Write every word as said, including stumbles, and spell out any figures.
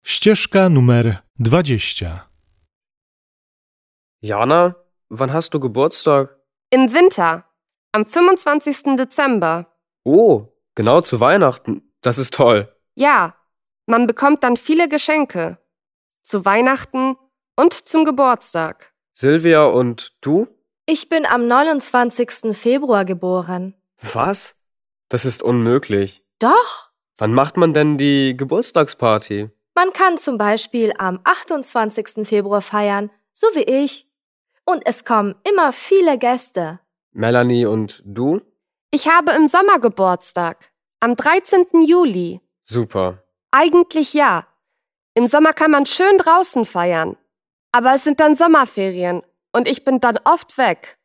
Ścieżka numer dwadzieścia. Jana, wann hast du Geburtstag? Im Winter, am fünfundzwanzigsten Dezember. Oh, genau zu Weihnachten. Das ist toll. Ja, man bekommt dann viele Geschenke. Zu Weihnachten und zum Geburtstag. Silvia, und du? Ich bin am neunundzwanzigsten Februar geboren. Was? Das ist unmöglich. Doch, Wann macht man denn die Geburtstagsparty? man kann zum Beispiel am achtundzwanzigsten Februar feiern, so wie ich. Und es kommen immer viele Gäste. Melanie, und du? Ich habe im Sommer Geburtstag, am dreizehnten Juli. Super. Eigentlich ja. Im Sommer kann man schön draußen feiern. Aber es sind dann Sommerferien und ich bin dann oft weg.